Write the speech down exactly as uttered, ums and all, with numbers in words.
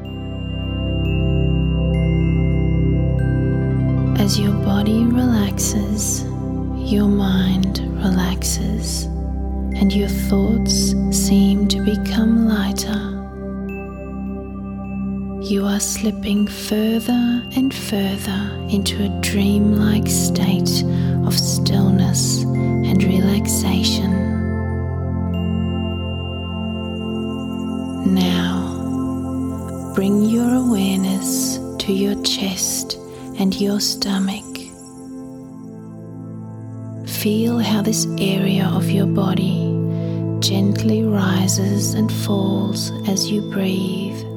As your body relaxes, your mind relaxes, and your thoughts seem to become lighter. You are slipping further and further into a dreamlike state of stillness and relaxation. Now, bring your awareness to your chest and your stomach. Feel how this area of your body gently rises and falls as you breathe.